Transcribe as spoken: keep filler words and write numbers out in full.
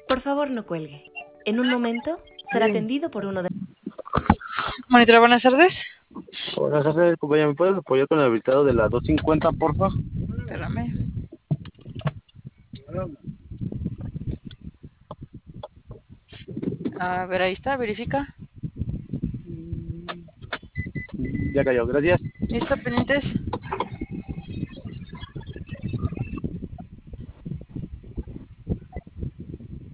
Por favor, no cuelgue. En un momento será atendido por uno de... Monitora, buenas tardes. Buenas tardes, compañía. ¿Me puedes apoyar con el habilitado de la doscientos cincuenta, porfa? Espérame. A ver, ahí está, verifica. Ya cayó, gracias. ¿Listo, pendientes?